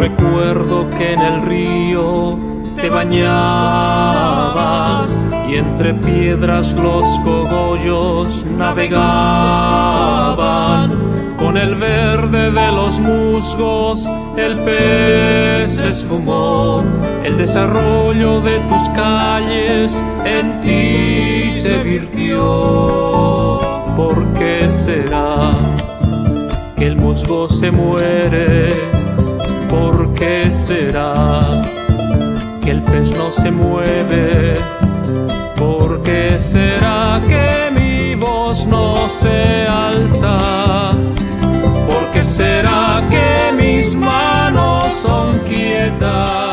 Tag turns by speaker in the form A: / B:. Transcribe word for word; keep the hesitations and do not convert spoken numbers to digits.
A: recuerdo que en el río te bañabas y entre piedras los cogollos navegaban. Con el verde de los musgos el pez se esfumó. El desarrollo de tus calles en ti se virtió. ¿Por qué será que el musgo se muere? ¿Por qué será que el pez no se mueve? ¿Por qué será que mi voz no se alza? ¿Por qué será que mis manos son quietas?